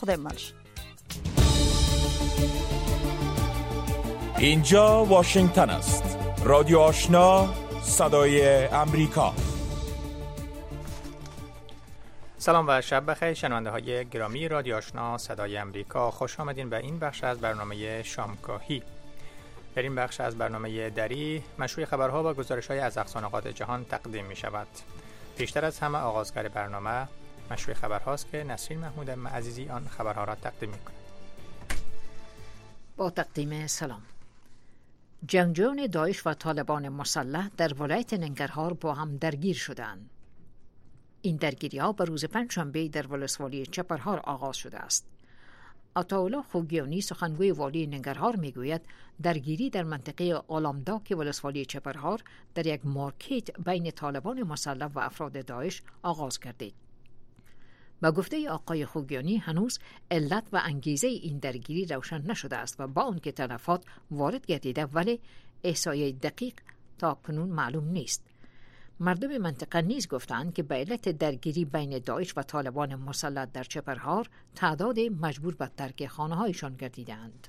خدای مالش. اینجا واشنگتن است. رادیو آشنا، صدای امریکا. سلام و شب بخیر شنونده های گرامی رادیو آشنا صدای امریکا. خوش آمدین به این بخش از برنامه شامگاهی. در این بخش از برنامه دری مشروع خبرها و گزارش‌های از اقصا نقاط جهان تقدیم می شود. پیشتر از همه آغازگر برنامه مشروع خبرهاست که نسرین محمود عزیزی آن خبرها را تقدیم می کند. با تقدیم سلام. جنگجویان داعش و طالبان مسلح در ولایت ننگرهار با هم درگیر شدند. این درگیری‌ها به روز پنجشنبه در ولسوالی چپرهار آغاز شده است. عطاالله خوگیانی سخنگوی والی ننگرهار میگوید درگیری در منطقه آلامداک ولسوالی چپرهار در یک مارکت بین طالبان مسلح و افراد داعش آغاز گردید. با گفته آقای خوگیانی هنوز علت و انگیزه این درگیری روشن نشده است و با آنکه تلفات وارد گردیده ولی احصایه دقیق تا کنون معلوم نیست. مردم منطقه نیز گفتند که به علت درگیری بین داعش و طالبان مسلح در چپرهار تعداد مجبور به ترک خانه‌هایشان گردیدند.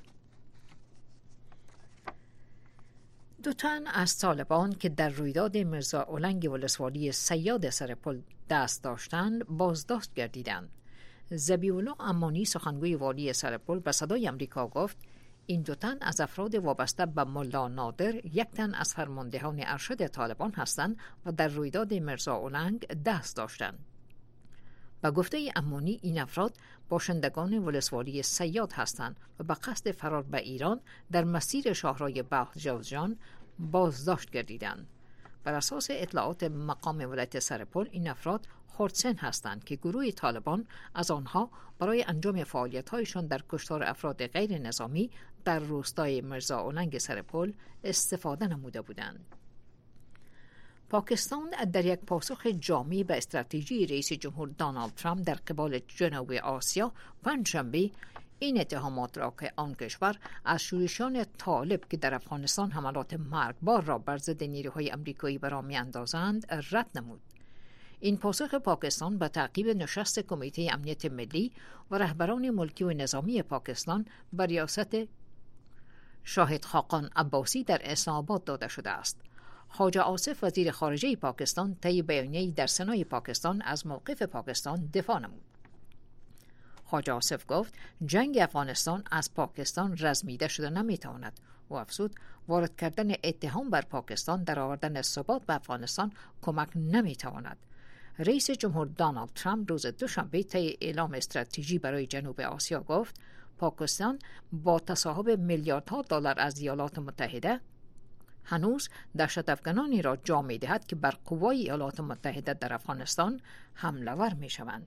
2 تن از طالبان که در رویداد مرزا اولنگ ولسوالی صیاد سرپل دست داشتند بازداشت گردیدند. ذبیح‌الله امانی سخنگوی والی سرپل به صدای امریکا گفت این 2 تن از افراد وابسته به ملا نادر، 1 تن از فرماندهان ارشد طالبان هستند و در رویداد مرزا اولنگ دست داشتند. با گفته امانی این افراد باشندگان ولسوالی صیاد هستند و به قصد فرار به ایران در مسیر شاهرای بهت جوزجان بازداشت گردیدند. بر اساس اطلاعات مقام ولایت سرپل این افراد خردسن هستند که گروه طالبان از آنها برای انجام فعالیت‌هایشان در کشتار افراد غیر نظامی در روستای مرزا اولنگ سرپل استفاده نموده بودند. پاکستان در یک پاسخ جامع به استراتژی رئیس جمهور دونالد ترامپ در قبال جنوب آسیا پنجشنبه این اتهامات را که آن کشور از شورشیان طالب که در افغانستان حملات مرگبار را بر ضد نیروهای آمریکایی به راه می‌اندازند رد نمود. این پاسخ پاکستان به تعقیب نشست کمیته امنیت ملی و رهبران ملکی و نظامی پاکستان بر ریاست شاهد خاقان عباسی در اسلام آباد داده شده است. خواجه آصف وزیر خارجه پاکستان طی بیانیه‌ای در سنای پاکستان از موقف پاکستان دفاع نمود. خواجه آصف گفت جنگ افغانستان از پاکستان رزمیده شده نمیتواند و افزود وارد کردن اتهام بر پاکستان در آوردن ثبات به افغانستان کمک نمیتواند. رئیس جمهور دونالد ترامپ روز دوشنبه طی اعلام استراتژی برای جنوب آسیا گفت پاکستان با تصاحب میلیاردها دلار از ایالات متحده هنوز دهشت افغانانی را جا می‌دهد که بر قوای ایالات متحده در افغانستان حمله ور می‌شوند.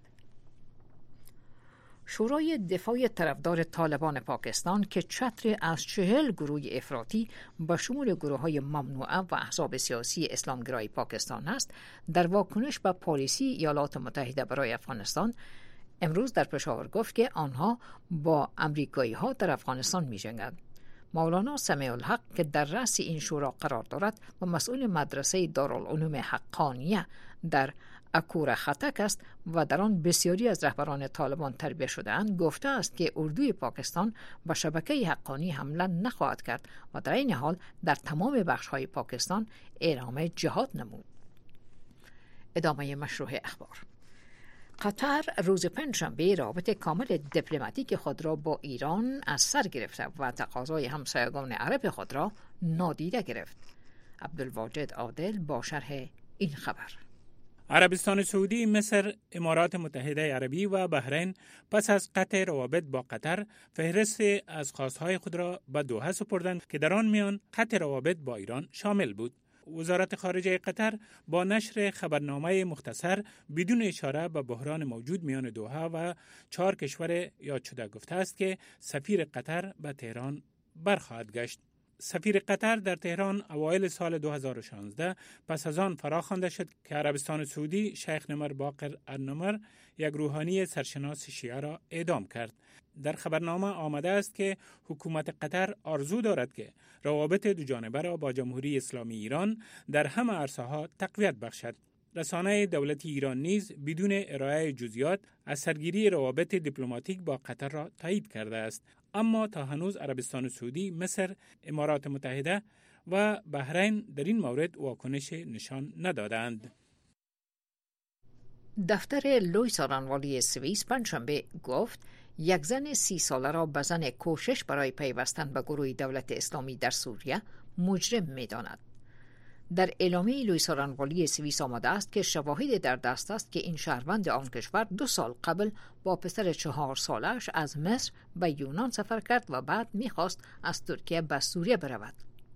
شورای دفاع طرفدار طالبان پاکستان که چتری از 40 گروه افراطی به شمول گروه‌های ممنوعه و احزاب سیاسی اسلامگرای پاکستان است، در واکنش به پالیسی ایالات متحده برای افغانستان امروز در پشاور گفت که آنها با امریکایی‌ها در افغانستان می‌جنگند. مولانا سمیع الحق که در رأس این شورا قرار دارد و مسئول مدرسه دارالعلوم حقانیه در اکور خطک است و در آن بسیاری از رهبران طالبان تربیت شده‌اند، گفته است که اردوی پاکستان به شبکه حقانی حمله نخواهد کرد و در این حال در تمام بخش‌های پاکستان اعلام جهاد نمود. ادامه مشروع اخبار. قطر روز پنجشنبه رابط کامل دیپلماتیک خود را با ایران از سر گرفته و تقاضای همسایگان عرب خود را نادیده گرفت. عبدالواجد عادل با شرح این خبر. عربستان سعودی، مصر، امارات متحده عربی و بحرین پس از قطع روابط با قطر فهرست از خواستهای خود را به دوحه سپردند که در آن میان قطع روابط با ایران شامل بود. وزارت خارجه قطر با نشر خبرنامه مختصر بدون اشاره به بحران موجود میان دوحه و 4 کشور یاد شده گفته است که سفیر قطر به تهران برخواهد گشت. سفیر قطر در تهران اوایل سال 2016 پس از آن فراخوانده شد که عربستان سعودی شیخ نمر باقر النمر، یک روحانی سرشناس شیعه را اعدام کرد. در خبرنامه آمده است که حکومت قطر آرزو دارد که روابط دو جانبه را با جمهوری اسلامی ایران در همه عرصه‌ها تقویت بخشد. رسانه دولتی ایران نیز بدون ارائه جزئیات از سرگیری روابط دیپلماتیک با قطر را تایید کرده است. اما تا هنوز عربستان سعودی، مصر، امارات متحده و بحرین در این مورد واکنش نشان ندادند. دفتر لوئیس آرانوالی سوئیس پنجشنبه گفت یک زن 30 ساله را به زن کوشش برای پیوستن به گروه دولت اسلامی در سوریه مجرم می‌داند. در اعلامیه لوئیس آرانوالی سوئیس آمده است که شواهد در دست است که این شهروند آن کشور 2 سال قبل با پسر 4 سالش از مصر به یونان سفر کرد و بعد می‌خواست از ترکیه به سوریه برود.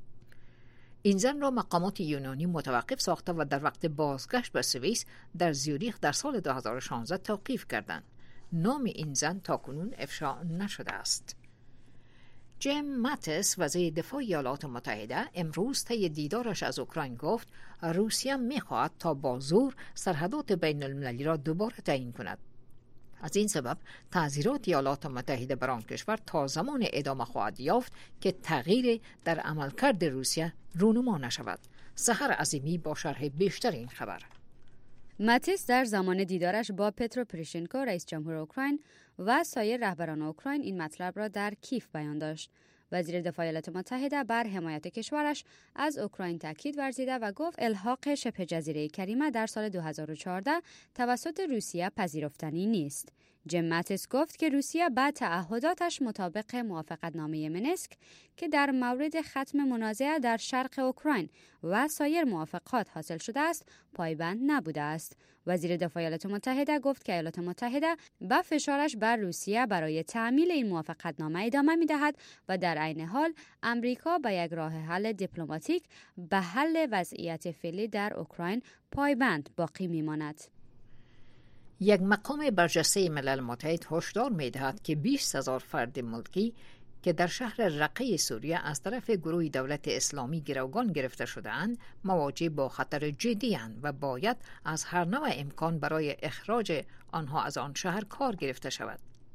این زن را مقامات یونانی متوقف ساخته و در وقت بازگشت به سوئیس در زیوریخ در سال 2016 توقیف کردند. نام این زن تاکنون افشا نشده است. جیم ماتیس وزیر دفاع ایالات متحده امروز طی دیدارش از اوکراین گفت روسیه می‌خواهد تا با زور سرحدات بین المللی را دوباره تعیین کند. از این سبب تعزیرات ایالات متحده بر آن کشور تا زمان ادامه خواهد یافت که تغییر در عملکرد روسیه رونما نشود. سحر عظیمی با شرح بیشتر این خبر. ماتیس در زمان دیدارش با پترو پوروشنکو رئیس جمهور اوکراین و سایر رهبران اوکراین این مطلب را در کیف بیان داشت. وزیر دفاع ایالات متحده بر حمایت کشورش از اوکراین تاکید ورزیده و گفت الحاق شبه جزیره کریمه در سال 2014 توسط روسیه پذیرفتنی نیست. جیم ماتیس گفت که روسیه به تعهداتش مطابق موافقتنامه منسک که در مورد ختم منازعه در شرق اوکراین و سایر موافقات حاصل شده است پایبند نبوده است. وزیر دفاع ایالات متحده گفت که ایالات متحده با فشارش بر روسیه برای تعمیل این موافقتنامه ادامه می‌دهد و در عین حال امریکا به یک راه حل دیپلماتیک به حل وضعیت فعلی در اوکراین پایبند باقی می‌ماند. یک مقام برجسته ملل متحد هشدار می‌دهد که 20,000 فرد ملکی که در شهر رقه سوریه از طرف گروه دولت اسلامی گروگان گرفته شده‌اند مواجه با خطر جدی اند و باید از هر نوع امکان برای اخراج آنها از آن شهر کار گرفته شود.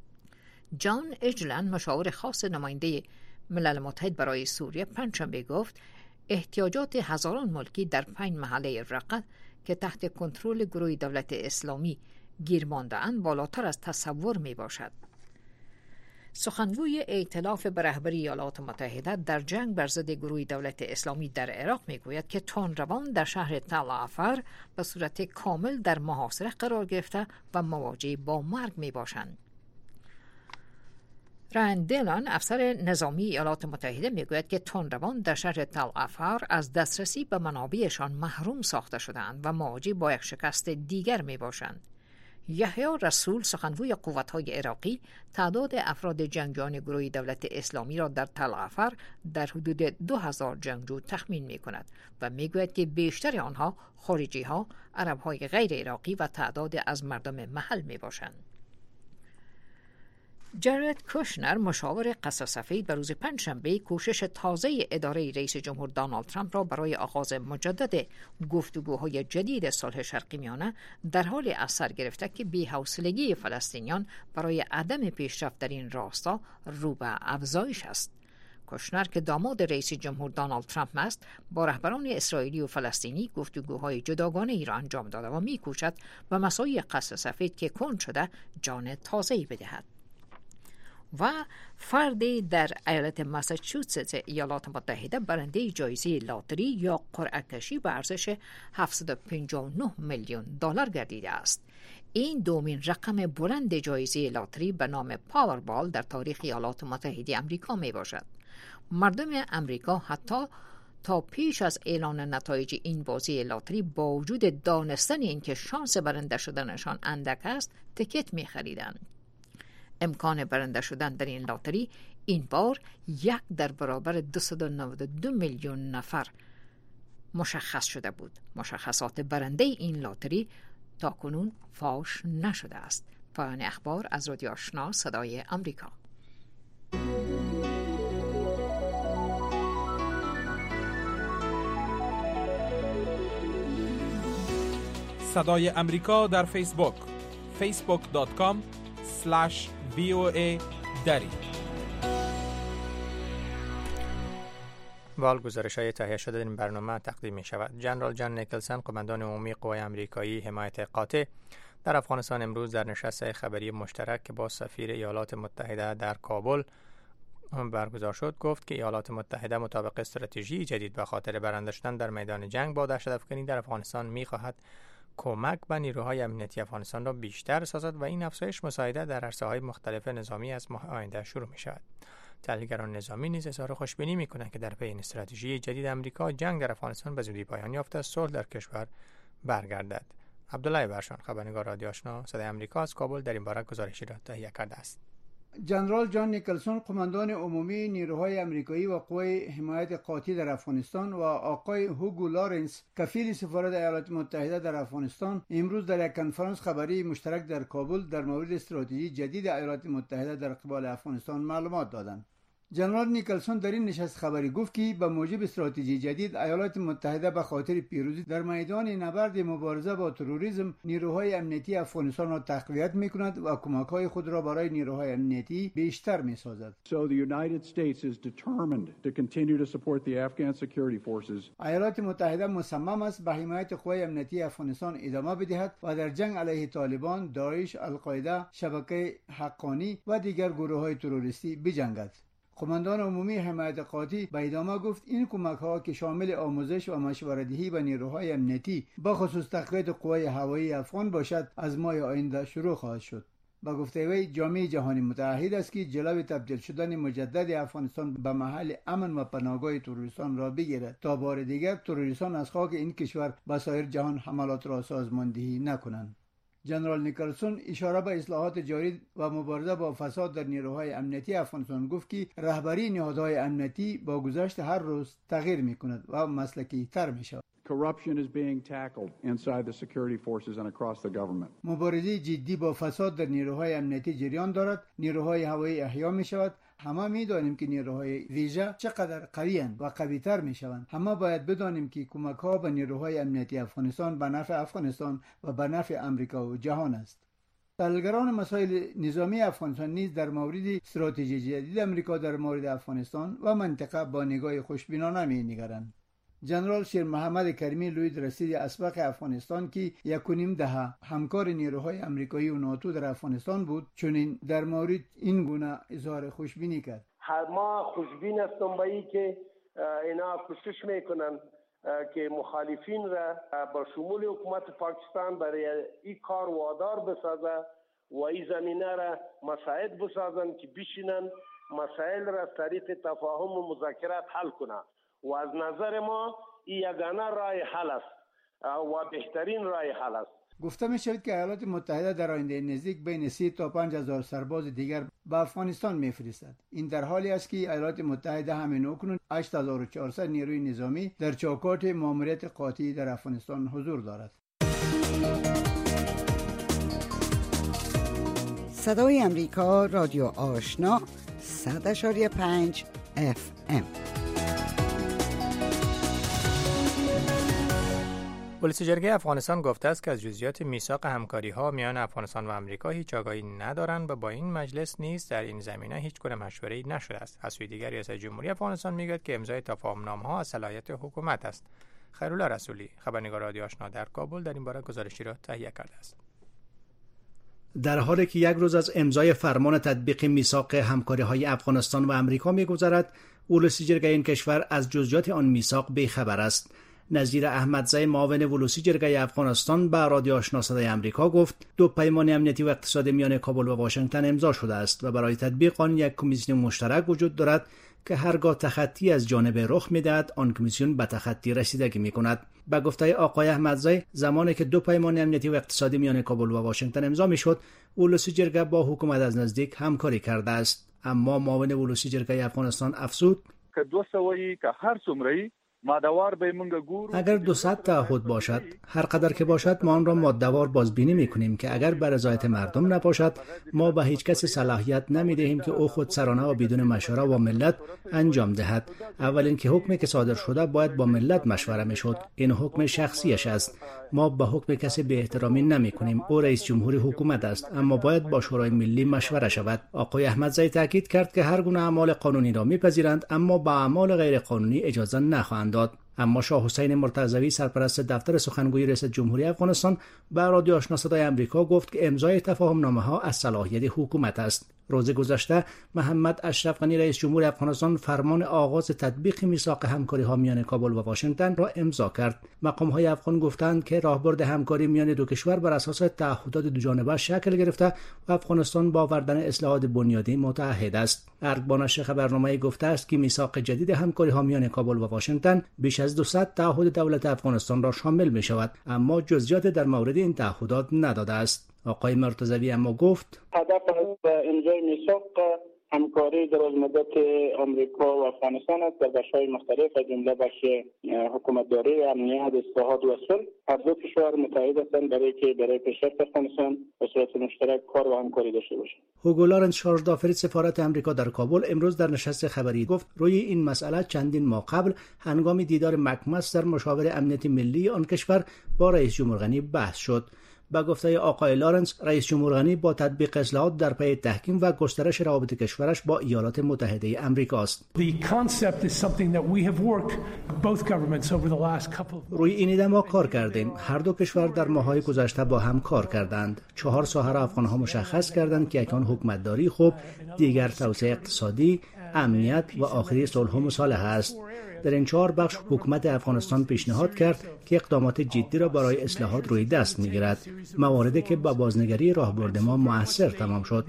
جان اجلن مشاور خاص نماینده ملل متحد برای سوریه پنجشنبه گفت احتیاجات هزاران ملکی در 5 محله رقه که تحت کنترل گروه دولت اسلامی گیر مانده‌اند بالاتر از تصور می باشد. سخنگوی ائتلاف به رهبری ایالات متحده در جنگ بر ضد گروه دولت اسلامی در عراق میگوید که تندروان در شهر تل عفر به صورت کامل در محاصره قرار گرفته و مواجه با مرگ می باشند. رایان دیلان افسر نظامی ایالات متحده میگوید که تندروان در شهر تل عفر از دسترسی به منابعشان محروم ساخته شده‌اند و مواجه با یک شکست دیگر می باشند. یحیی رسول سخنگوی قوت‌های عراقی تعداد افراد جنگجویان گروه دولت اسلامی را در تل عفر در حدود 2000 جنگجو تخمین می‌کند و می‌گوید که بیشتر آنها خارجی‌ها، عرب‌های غیر عراقی و تعداد از مردم محل می‌باشند. جارد کوشنر مشاور قصر سفید به روز پنجشنبه کوشش تازه اداره رئیس جمهور دونالد ترامپ را برای آغاز مجدد گفتگوهای جدید صلح شرقی میانه در حال اثر گرفته که بی‌حوصلگی فلسطینیان برای عدم پیشرفت در این راستا رو به افزایش است. کوشنر که داماد رئیس جمهور دونالد ترامپ است با رهبران اسرائیلی و فلسطینی گفتگوهای جداگانه‌ای را انجام داده و می‌کوشد به مساعی قصر سفید که کند شده جان تازه‌ای بدهد. و فردی در ایالت ماساچوست ایالات متحده برنده جایزه لاتری یا قرعه کشی به ارزش 759 میلیون دلار گردیده است. این دومین رقم بلند جایزه لاتری به نام پاوربال در تاریخ ایالات متحده آمریکا می باشد. مردم آمریکا حتی تا پیش از اعلان نتایج این بازی لاتری با وجود دانستن اینکه شانس برنده شدنشان اندک است تیکت می خریدند. امکان برنده شدن در این لاتری این بار 1 در برابر 292 میلیون نفر مشخص شده بود. مشخصات برنده این لاتری تا کنون فاش نشده است. پایان اخبار از رادیو آشنا صدای آمریکا. صدای آمریکا در فیسبوک facebook.com/VOA دری. وال گزارش‌های تهیه شده در این برنامه تقدیم می‌شود. جنرال جان نیکلسن، قماندان عمومی قوای آمریکایی حمایت قاطع در افغانستان، امروز در نشست خبری مشترک که با سفیر ایالات متحده در کابل برگزار شد گفت که ایالات متحده مطابق استراتژی جدید به خاطر برنده شدن در میدان جنگ با دهشت‌افکنی در افغانستان می‌خواهد کمک به نیروهای امنیتی افغانستان را بیشتر سازد و این افزایش مساعده در عرصه‌های مختلف نظامی از ماه آینده شروع می‌شود. تحلیلگران نظامی نیز اظهار خوشبینی می‌کنند که در پی این استراتژی جدید آمریکا جنگ در افغانستان به زودی پایان یافته است، صلح در کشور برگردد. عبدالله برشان، خبرنگار رادیو آشنا صدای آمریکا از کابل، در این باره گزارشی را تهیه کرده است. جنرال جان نیکلسون، قماندان عمومی نیروهای آمریکایی و قوای حمایت قاطع در افغانستان، و آقای هوگو لارنس، کفیل سفارت ایالات متحده در افغانستان، امروز در یک کنفرانس خبری مشترک در کابل در مورد استراتژی جدید ایالات متحده در قبال افغانستان معلومات دادند. جنرال نیکلسون در این نشست خبری گفت که به موجب استراتژی جدید ایالات متحده به خاطر پیروزی در میدان نبرد مبارزه با تروریسم نیروهای امنیتی افغانستان را تقویت می‌کند و کمک‌های خود را برای نیروهای امنیتی بیشتر می‌سازد. So the United States is determined to continue to support the Afghan security forces. ایالات متحده مصمم است به حمایت قوای امنیتی افغانستان ادامه بدهد و در جنگ علیه طالبان، داعش، القاعده، شبکه حقانی و دیگر گروه‌های تروریستی بجنگد. قماندان عمومی حمایت قاطع به ادامه گفت این کمک‌ها که شامل آموزش و مشورت‌دهی به نیروهای امنیتی به خصوص تقویت قوای هوایی افغان باشد از ماه آینده شروع خواهد شد. با گفته وی جامعه جهانی متعهد است که جلوی تبدیل شدن مجدد افغانستان به محل امن و پناهگاه تروریستان را بگیرد تا بار دیگر تروریستان از خاک این کشور به سایر جهان حملات را سازماندهی نکنند. جنرال نیکلسون اشاره به اصلاحات جاری و مبارزه با فساد در نیروهای امنیتی افغانستان گفت که رهبری نهادهای امنیتی با گذشت هر روز تغییر می‌کند و مسلکی تر می‌شود. Corruption is being tackled inside the security forces and across the government. مبارزه جدی با فساد در نیروهای امنیتی جریان دارد. نیروهای هوایی احیا می‌شود. همه می‌دانیم که نیروهای ویژه چقدر قوی‌اند و قوی‌تر می‌شوند. همه باید بدانیم که کمک‌ها به نیروهای امنیتی افغانستان به نفع افغانستان و به نفع آمریکا و جهان است. تحلیلگران مسائل نظامی افغانستان نیز در مورد استراتژی جدید آمریکا در مورد افغانستان و منطقه با نگاه خوشبینانه می‌نگرند. جنرال شیر محمد کریمی لوید رسید اسبق افغانستان که 1.5 دهه همکار نیروهای آمریکایی و ناتو در افغانستان بود چون در مورد این گونه اظهار خوشبینی کرد. ما خوشبین هستم به این که اینا کوشش میکنن که مخالفین را با شمول حکومت پاکستان برای این کار وادار بسازه و این زمینه را مساعد بسازن که بشینن مسائل را طریق تفاهم و مذاکرات حل کنن و از نظر ما این یگانه راه حل است و بهترین راه حل است. گفته می شود که ایالات متحده در آینده نزدیک بین 30 تا 5000 سرباز دیگر به افغانستان میفرستد. این در حالی است که ایالات متحده همین اکنون 8400 نیروی نظامی در چوکات ماموریت قاطع در افغانستان حضور دارد. صدای امریکا، رادیو آشنا، 100.5 FM. پلیس جرگه افغانستان گفته است که از جزئیات میثاق همکاری‌ها میان افغانستان و آمریکا هیچ آگاهی ندارند و با این مجلس نیز در این زمینه هیچ گونه مشوره‌ای نشده است. از سوی دیگر ریاست جمهوری افغانستان میگوید که امضای تفاهم‌نامه‌ها از صلاحیت حکومت است. خیرالله رسولی، خبرنگار رادیو آشنا در کابل، در این باره گزارشی را تهیه کرده است. در حالی که یک روز از امضای فرمان تطبیق میثاق همکاری‌های افغانستان و آمریکا می‌گذرد، ولوسی جرگه این کشور از جزئیات آن میثاق بی‌خبر است. نظیر احمدزی، معاون ولوسی جرگه افغانستان، به رادیو آشنا صدای آمریکا گفت دو پیمان امنیتی و اقتصادی میان کابل و واشنگتن امضا شده است و برای تطبیق آن یک کمیسیون مشترک وجود دارد که هرگاه تخطی از جانب رخ می‌دهد آن کمیسیون به تخطی رسیدگی می‌کند. به گفته آقای احمدزی، زمانی که دو پیمان امنیتی و اقتصادی میان کابل و واشنگتن امضا می‌شد، ولوسی جرگه با حکومت از نزدیک همکاری کرده است. اما معاون ولوسی جرگه افغانستان افزود که دو سوی که هر څومره اگر 200 تعهد باشد، هر قدر که باشد، ما آن را ماده‌وار بازبینی می‌کنیم که اگر بر رضایت مردم نباشد، ما به هیچ کسی صلاحیت نمی‌دهیم که او خودسرانه و بدون مشوره با ملت انجام دهد. اولین که حکمی که صادر شده باید با ملت مشوره می‌شد. این حکم شخصیش است. ما به حکم کسی به احترامی نمی‌کنیم. او رئیس جمهوری حکومت است، اما باید با شورای ملی مشوره شود. آقای احمدزی تاکید کرد که هر گونه اعمال قانونی را می‌پذیرند، اما با اعمال غیر قانونی اجازه نخواهند داد. اما شاه حسین مرتضوی سرپرست دفتر سخنگوی رئیس جمهوری افغانستان به رادیو آشنا صدای آمریکا گفت که امضای تفاهم‌نامه‌ها از صلاحیت حکومت است. روز گذشته محمد اشرف غنی رئیس جمهور افغانستان فرمان آغاز تطبیق میثاق همکاری‌ها میان کابل و واشنگتن را امضا کرد. مقام‌های افغان گفتند که راهبرد همکاری میان دو کشور بر اساس تعهدات دوجانبه شکل گرفته و افغانستان با آوردن اصلاحات بنیادی متعهد است. ارگبان نشر خبرنامه‌ای گفته است که میثاق جدید همکاری‌ها میان کابل و واشنگتن بیش از 200 تعهد دولت افغانستان را شامل می‌شود، اما جزئیات در مورد این تعهدات نداده است. آقای مرتضوی اما گفت هدف از امضای میثاق همکاری درازمدت آمریکا و افغانستان است در بخش‌های مختلف از جمله بخش حکومتداری، امنیت، اصلاحات و صلح. هر دو کشور متحد هستند برای پیشرفت افغانستان به صورت مشترک کار و همکاری داشته باشند. هوگو لارنس شارژ دافر سفارت آمریکا در کابل امروز در نشست خبری گفت روی این مسئله چندین ماه قبل هنگام دیدار مک‌مستر مشاور امنیت ملی آن کشور با رئیس جمهور غنی بحث شد. با گفته آقای لارنس، رئیس جمهور غنی با تطبیق اصلاحات در پی تحکیم و گسترش روابط کشورش با ایالات متحده آمریکا است. روی این ایده ما کار کردیم. هر دو کشور در ماه‌های گذشته با هم کار کردند. 4 ساحه را افغان‌ها مشخص کردند که اکنون حکومتداری خوب، دیگر توسعه اقتصادی، امنیت و آخری صلح و مصالحه است. در این 4 بخش حکومت افغانستان پیشنهاد کرد که اقدامات جدی را برای اصلاحات روی دست می‌گیرد، مواردی که با بازنگری راهبرد ما مؤثر تمام شد.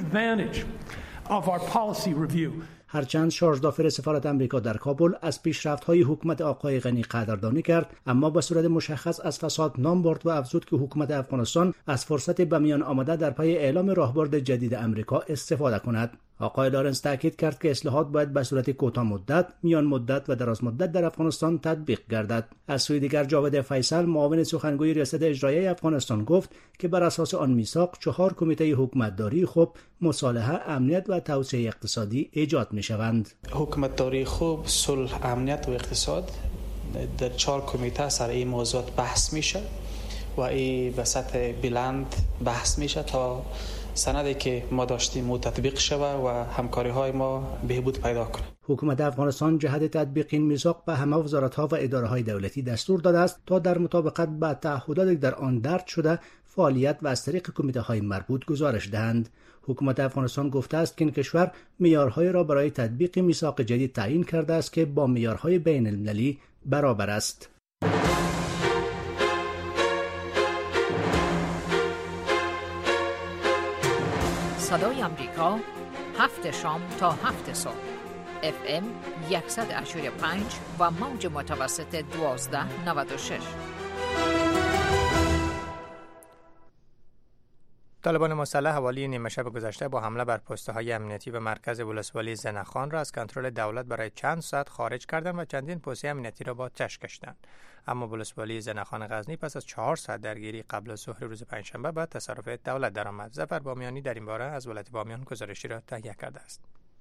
هرچند شارژ دافر سفارت آمریکا در کابل از پیشرفت‌های حکومت آقای غنی قدردانی کرد، اما به صورت مشخص از فساد نام برد و افزود که حکومت افغانستان از فرصت به میان آمده در پی اعلام راهبرد جدید آمریکا استفاده کند. آقای لارنس تاکید کرد که اصلاحات باید به صورت کوتاه مدت، میان مدت و دراز مدت در افغانستان تطبیق گردد. از سوی دیگر جاوید فیصل معاون سخنگوی ریاست اجرایی افغانستان گفت که بر اساس آن میثاق 4 کمیته حکومتداری خوب، مصالحه، امنیت و توسعه اقتصادی ایجاد می‌شوند. حکومتداری خوب، صلح، امنیت و اقتصاد در 4 کمیته سر این موضوعات بحث میشه و این به سطح بلند بحث میشه تا سندی که ما داشتیم تطبیق شود و همکاری‌های ما بهبود پیدا کنه. حکومت افغانستان جهت تطبیق این میثاق به همه وزارت‌ها و اداره‌های دولتی دستور داده است تا در مطابقت با تعهدات در آن درج شده فعالیت و از طریق کمیته‌های مربوط گزارش دهند. حکومت افغانستان گفته است که این کشور معیارهای را برای تطبیق میثاق جدید تعیین کرده است که با معیارهای بین‌المللی برابر است. صدای آمریکا 7 شام تا 7 صبح FM 100.5 و موج متوسط 1296. طالبان مسلح حوالی نیمه شب گذشته با حمله بر پست‌های امنیتی و مرکز ولسوالی زنخان را از کنترل دولت برای چند ساعت خارج کردند و چندین پست امنیتی را با آتش کشیدند. اما ولسوالی زنخان غزنی پس از 4 ساعت درگیری قبل از ظهر روز پنجشنبه به تصرف دولت درآمد. ظفر بامیانی در این باره از ولایت بامیان گزارشی را تهیه کرده است.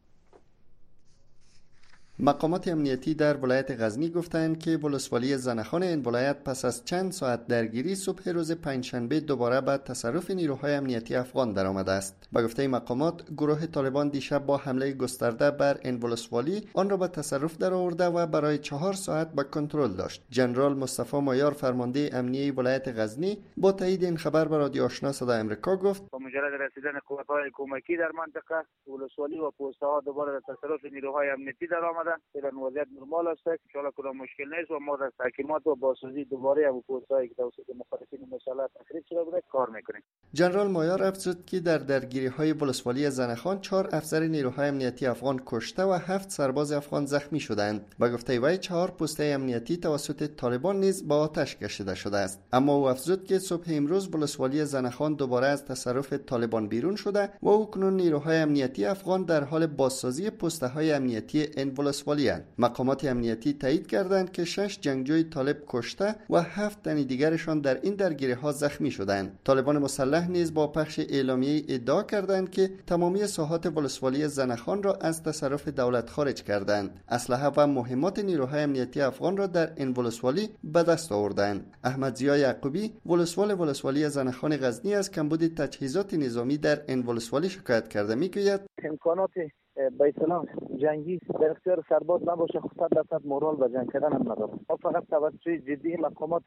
مقامات امنیتی در ولایت غزنی گفتند که ولسوالی زنخان این ولایت پس از چند ساعت درگیری صبح روز پنجشنبه دوباره به تصرف نیروهای امنیتی افغان درآمده است. با گفته مقامات، گروه طالبان دیشب با حمله گسترده بر این ولسوالی آن را به تصرف درآورده و برای 4 ساعت به کنترل داشت. ژنرال مصطفی مایار فرمانده امنیه ولایت غزنی با تایید این خبر به رادیو آشنا صدای آمریکا گفت: با مجرد رسیدن قوت‌های کمکی در منطقه، ولسوالی و پست‌ها دوباره در تصرف نیروهای امنیتی درآمده. در وضعیت نرمال است که ان کدام مشکل نیست و ما در تحکیمات و بازسازی دوباره ابو پست‌هایی که توسط مخالفین مسلح تخریب شده بوده کار می‌کنیم. ژنرال مایار افزود که در درگیری‌های ولسوالی زنخان 4 افسر نیروهای امنیتی افغان کشته و 7 سرباز افغان زخمی شدند. با گفته وی 4 پست امنیتی توسط طالبان نیز با آتش کشیده شده است. اما او افزود که صبح امروز ولسوالی زنخان دوباره از تصرف طالبان بیرون شده و اکنون نیروهای امنیتی افغان در حال بازسازی پست‌های امنیتی این ولسوالی اند. مقامات امنیتی تایید کردند که 6 جنگجوی طالب کشته و 7 تن دیگرشان در این درگیری‌ها زخمی شدند. طالبان مسلح نیز با پخش اعلامیه ادعا کردند که تمامی ساحات ولسوالی زنخان را از تصرف دولت خارج کردند. اسلحه و مهمات نیروهای امنیتی افغان را در این ولسوالی به دست آوردند. احمد ضیا یعقوبی ولسوالی زنخان غزنی از کمبود تجهیزات نظامی در این ولسوالی شکایت کرده میگوید امکانات به اصطلاح جنگی در اختیار سرباز نباشه، 100% مورال و جنگ کردن هم نداره. ما فقط توسط جدی مقامات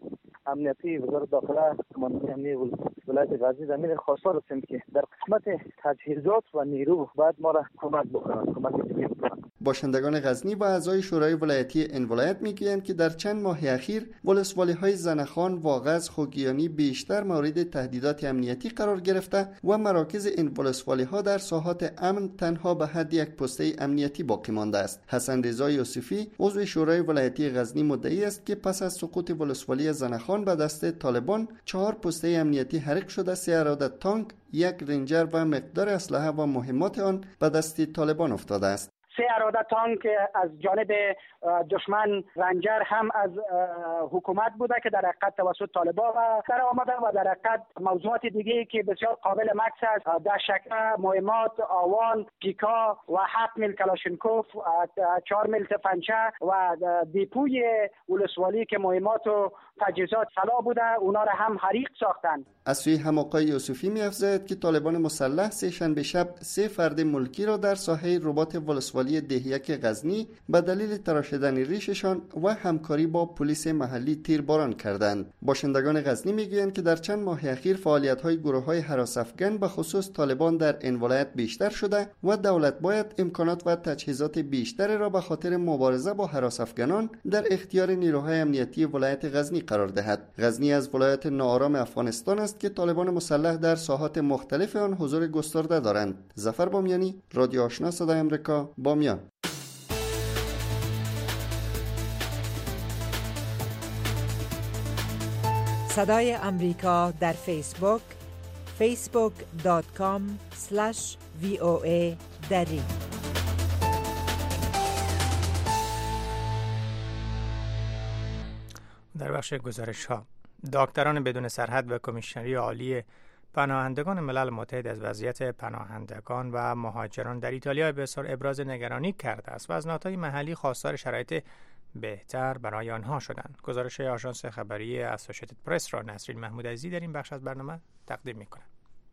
امنیتی وزارت داخله کمانده امنیتی ولایت غزنی زمین خواستار هستیم که در قسمت تجهیزات و نیرو باید ما را کمک جدی بکنند. باشندگان غزنی و اعضای شورای ولایتی این ولایت میگویند که در چند ماه اخیر ولسوالی‌های زنخان، واغظ، خوگیانی بیشتر مورد تهدیدات امنیتی قرار گرفته و مراکز این ولسوالی‌ها در ساحات امن تنها به حد یک پسته امنیتی باقی مانده است. حسن رضا یوسفی عضو شورای ولایتی غزنی مدعی است که پس از سقوط ولسوالی زنخان به دست طالبان 4 پسته امنیتی حرق شده، 3 عراده تانک، 1 رنجر و مقدار اسلحه و مهمات آن به دست طالبان افتاده است. 3 اراده تانک از جانب دشمن، رنجر هم از حکومت بوده که در حقیقت توسط طالبان در آمده و در حقیقت موضوعات دیگه که بسیار قابل مکس است، دشکه، مهمات، آوان، پیکا و 7 میل کلاشینکوف، 4 میل تفنگچه و دیپوی ولسوالی که مهمات و تجهیزات سلاح بوده اونا را هم حریق ساختند. از سوی هم آقای یوسفی می‌افزاید که طالبان مسلح سه‌شنبه شب 3 فرد ملکی را در ساحه رباط ولسوالی دهیک غزنی به دلیل تراشیدن ریششان و همکاری با پلیس محلی تیرباران کردند. باشندگان غزنی میگویند که در چند ماه اخیر فعالیت‌های گروه‌های هراس افکن به خصوص طالبان در این ولایت بیشتر شده و دولت باید امکانات و تجهیزات بیشتری را به خاطر مبارزه با هراس افکنان در اختیار نیروهای امنیتی ولایت غزنی قرار دهد. غزنی از ولایت ناآرام افغانستان است که طالبان مسلح در ساحات مختلف آن حضور گسترده دارند. ظفر بامیانی، رادیو آشنا صدای آمریکا، بامیان. صدای آمریکا در فیسبوک facebook.com/VOA دری. در بخش گزارش ها، دکتران بدون سرحد و کمیشنری عالی پناهندگان ملل متحد از وضعیت پناهندگان و مهاجران در ایتالیا به اظهار ابراز نگرانی کرده است و از نهادهای محلی خواستار شرایط بهتر برای آنها شدند. گزارش آژانس خبری اسوسییتد پرس را نسرین محمود عزیزی در این بخش از برنامه تقدیم می‌کند.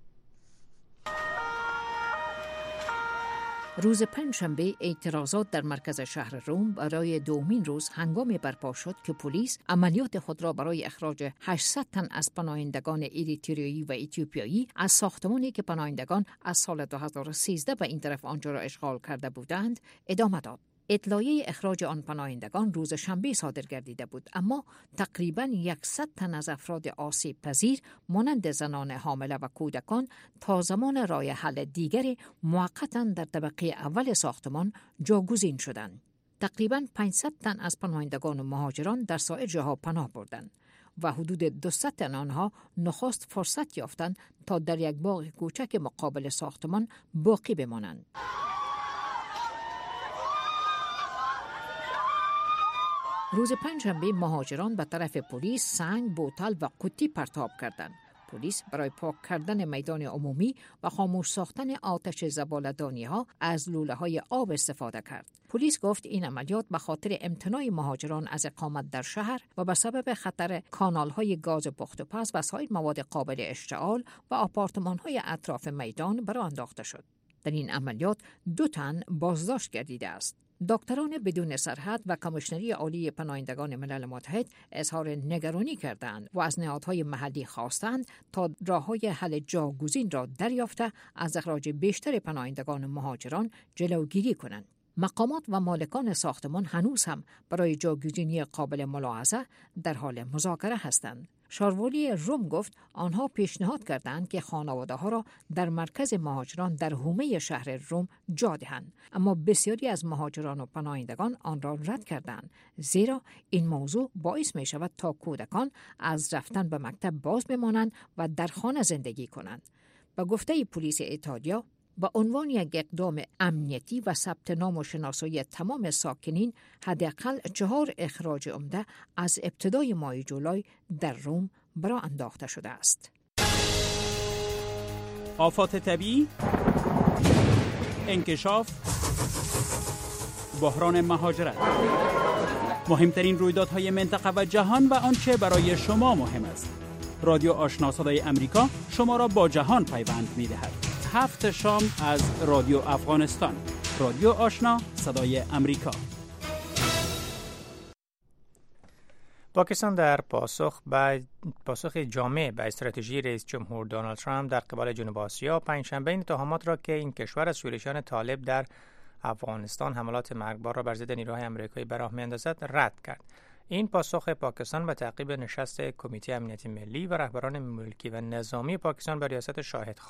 روز پنجشنبه اعتراضات در مرکز شهر روم برای دومین روز هنگامی برپا شد که پلیس عملیات خود را برای اخراج 800 تن از پناهندگان اریتریایی و اتیوپیایی از ساختمانی که پناهندگان از سال 2013 به این طرف آنجا را اشغال کرده بودند ادامه داد. اطلاعیه اخراج آن پناهندگان روز شنبه صادر گردیده بود، اما تقریباً 100 تن از افراد آسیب پذیر مانند زنان حامله و کودکان تا زمان راه حل دیگری موقتاً در طبقه اول ساختمان جاگزین شدند. تقریباً 500 تن از پناهندگان و مهاجران در سایر جاها پناه بردند و حدود 200 تن آنها نخست فرصت یافتند تا در یک باغ کوچک مقابل ساختمان باقی بمانند. روز پنجشنبه مهاجران به طرف پلیس سنگ، بوتل و قوطی پرتاب کردند. پلیس برای پاک کردن میدان عمومی و خاموش ساختن آتش زباله‌دانی‌ها از لوله‌های آب استفاده کرد. پلیس گفت این عملیات به خاطر امتناع مهاجران از اقامت در شهر و به سبب خطر کانال‌های گاز پخت و پز و سایر مواد قابل اشتعال و آپارتمان‌های اطراف میدان برآ انداخته شد. در این عملیات 2 تن بازداشت گردیده است. دکتران بدون سرحد و کمیشنری عالی پناهندگان ملل متحد اظهار نگرانی کردند و از نهادهای محلی خواستند تا راه‌های حل جاگزین را دریافته از اخراج بیشتر پناهندگان و مهاجران جلوگیری کنند. مقامات و مالکان ساختمان هنوز هم برای جاگزینی قابل ملاحظه در حال مذاکره هستند. شاروالی روم گفت آنها پیشنهاد کردند که خانواده‌ها را در مرکز مهاجران در حومه شهر روم جا دهند، اما بسیاری از مهاجران و پناهندگان آن را رد کردند، زیرا این موضوع باعث می شود تا کودکان از رفتن به مکتب باز بمانند و در خانه زندگی کنند. به گفته پلیس ایتالیا، به عنوان یک اقدام امنیتی و ثبت نام و شناسایی تمام ساکنین، حداقل 4 اخراج عمده از ابتدای ماه جولای در روم برآ انداخته شده است. آفات طبیعی، انکشاف، بحران مهاجرت، مهمترین رویدادهای منطقه و جهان و آنچه برای شما مهم است. رادیو آشنا صدای امریکا شما را با جهان پیوند می‌دهد. 7 شام از رادیو افغانستان. رادیو آشنا صدای امریکا. پاکستان در پاسخ جامع به استراتژی رئیس جمهور دونالد ترامپ در قبال جنوب آسیا پنجشنبه این اتهامات را که این کشور از شورشیان طالب در افغانستان حملات مرگبار را بر ضد نیروهای آمریکایی به راه می‌اندازد رد کرد. این پاسخ پاکستان به تعقیب نشست کمیته امنیت ملی و رهبران ملکی و نظامی پاکستان به ریاست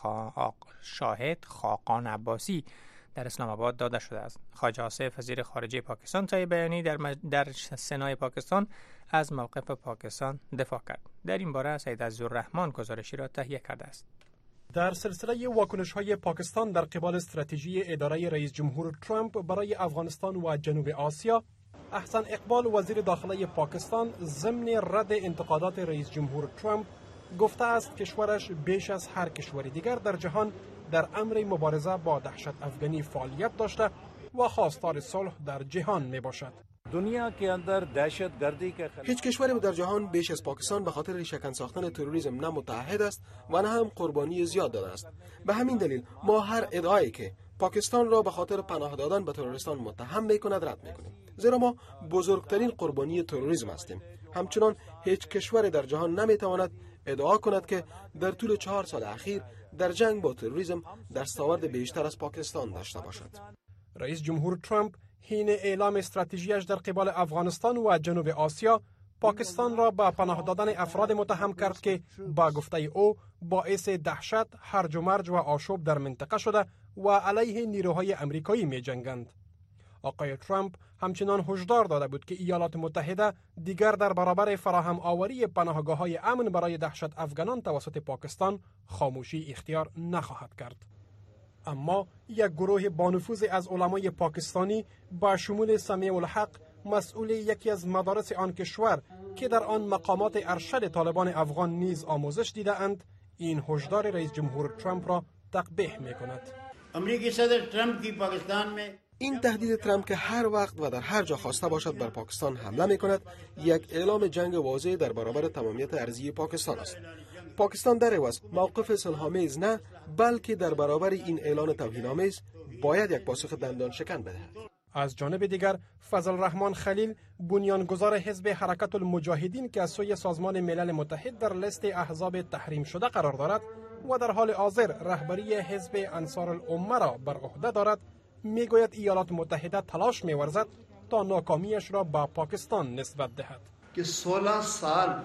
شاهد خاقان عباسی در اسلام آباد داده شده است. خواجه آصف وزیر خارجه پاکستان طی بیانیه‌ای در سنای پاکستان از موقف پاکستان دفاع کرد. در این باره سید عزیزالرحمن گزارشی را تهیه کرده است. در سلسله واکنش‌های پاکستان در قبال استراتژی اداره رئیس جمهور ترامپ برای افغانستان و جنوب آسیا، احسن اقبال وزیر داخلی پاکستان ضمن رد انتقادات رئیس جمهور ترامپ گفته است کشورش بیش از هر کشور دیگر در جهان در امر مبارزه با دهشت افغانی فعالیت داشته و خواستار صلح در جهان می باشد. دنیا که اندر دهشت گردی که هیچ کشوری در جهان بیش از پاکستان به خاطر شکن ساختن تروریسم نه متحد است و نه هم قربانی زیاد داده است. به همین دلیل ما هر ادعایی که پاکستان را به خاطر پناه دادن به تروریستان متهم می‌کند رد می‌کنیم، زیرا ما بزرگترین قربانی تروریسم هستیم. همچنان هیچ کشوری در جهان نمی‌تواند ادعا کند که در طول 4 سال اخیر در جنگ با تروریسم دستاورد بیشتر از پاکستان داشته باشد. رئیس جمهور ترامپ حین اعلام استراتژیش در قبال افغانستان و جنوب آسیا، پاکستان را به پناه دادن افراد متهم کرد که با گفته او باعث دهشت، هرج و مرج و آشوب در منطقه شده و علیه نیروهای آمریکایی می جنگند. آقای ترامپ همچنان هشدار داده بود که ایالات متحده دیگر در برابر فراهم آوری پناهگاه‌های امن برای دهشت افغانان توسط پاکستان خاموشی اختیار نخواهد کرد. اما یک گروه بانفوذ از علمای پاکستانی با شمول سمیع الحق، مسئول یکی از مدارس آن کشور که در آن مقامات ارشد طالبان افغان نیز آموزش دیده اند، این هشدار رئیس جمهور ترامپ را تقبیح می کند. امریکی صدر ترامپ کی پاکستان میں این تهدید ترامپ که هر وقت و در هر جا خواسته باشد بر پاکستان حمله می کند، یک اعلام جنگ واضح در برابر تمامیت ارضی پاکستان است. پاکستان در عوض موقف صلح‌آمیز نه، بلکه در برابر این اعلان توهین‌آمیز باید یک پاسخ دندان شکن بدهد. از جانب دیگر، فضل الرحمن خلیل، بنیانگذار حزب حرکت المجاهدین که از سوی سازمان ملل متحد در لیست احزاب تحریم شده قرار دارد و در حال حاضر رهبری حزب انصار الامه را بر عهده دارد، میگوید ایالات متحده تلاش می‌ورزد تا ناکامیش را به پاکستان نسبت دهد. که 16 سال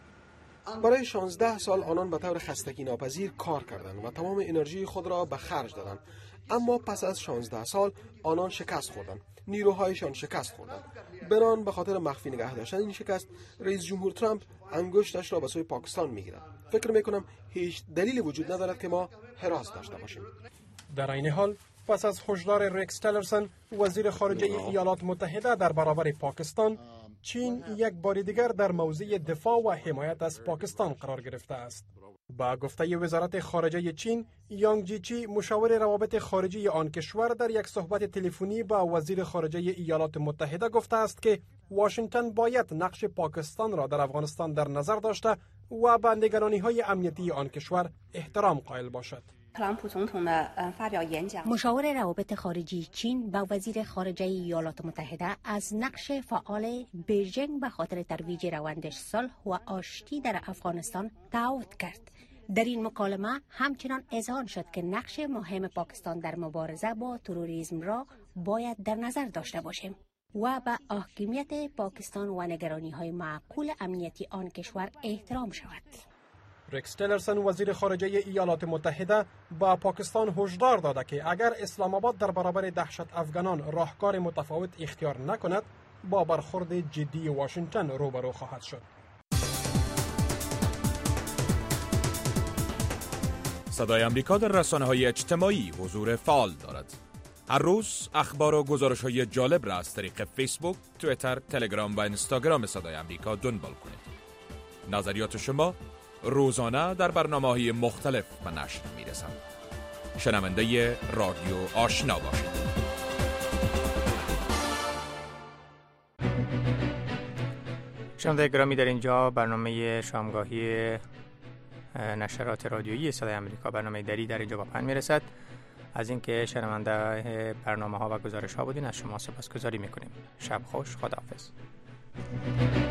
برای 16 سال آنان به طور خستگی ناپذیر کار کردند و تمام انرژی خود را به خرج دادند، اما پس از 16 سال آنان شکست خوردند، نیروهایشان شکست خوردند. بنان به خاطر مخفی نگه داشتن این شکست، رئیس جمهور ترامپ انگشتش را به سوی پاکستان میگیرد. فکر میکنم هیچ دلیلی وجود ندارد که ما حراس داشته باشیم. در این حال پس از هشدار رکس تیلرسون وزیر خارجه ایالات متحده در برابر پاکستان، چین یک بار دیگر در موضع دفاع و حمایت از پاکستان قرار گرفته است. با گفته وزارت خارجه چین، یانگ جیچی مشاور روابط خارجی آن کشور در یک صحبت تلفنی با وزیر خارجه ایالات متحده گفته است که واشنگتن باید نقش پاکستان را در افغانستان در نظر داشته و به نگرانی‌های امنیتی آن کشور احترام قائل باشد. مشاور روابط خارجی چین با وزیر خارجه ایالات متحده از نقش فعال بیجینگ به خاطر ترویج روند صلح و آشتی در افغانستان تعهد کرد. در این مکالمه همچنان اذعان شد که نقش مهم پاکستان در مبارزه با تروریسم را باید در نظر داشته باشیم و به حاکمیت پاکستان و نگرانی‌های معقول امنیتی آن کشور احترام شود. رکس تیلرسون وزیر خارجه ایالات متحده با پاکستان هشدار داده که اگر اسلام آباد در برابر دهشت افغانان راهکار متفاوت اختیار نکند، با برخورد جدی واشنگتن روبرو خواهد شد. صدای آمریکا در رسانه‌های اجتماعی حضور فعال دارد. هر روز اخبار و گزارش‌های جالب را از طریق فیسبوک، توییتر، تلگرام و اینستاگرام صدای آمریکا دنبال کنید. نظریات شما روزانه در برنامه‌های مختلف به نشر می‌رسند. شنونده رادیو آشنا باشید. شنونده گرامی، در اینجا برنامه شامگاهی نشرات رادیویی صدای آمریکا، برنامه دری در اینجا با پایان میرسد. از اینکه شنونده برنامه ها و گزارش ها بودین از شما سپاسگزاری میکنیم. شب خوش، خداحافظ.